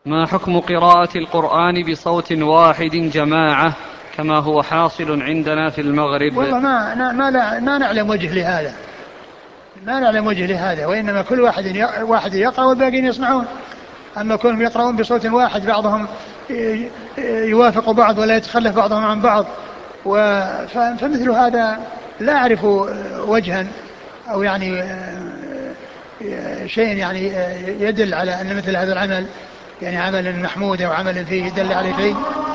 ما حكم قراءة القرآن بصوت واحد جماعة كما هو حاصل عندنا في المغرب؟ والله ما نعلم وجه لهذا، ما نعلم وجه لهذا، وإنما كل واحد يقرأ والباقين يسمعون. أما كونهم يقرؤون بصوت واحد بعضهم يوافق بعض ولا يتخلف بعضهم عن بعض، فمثل هذا لا أعرف وجها أو يعني شيء يعني يدل على أن مثل هذا العمل يعني عمل محمود أو عمل فيه دل عليه شيء.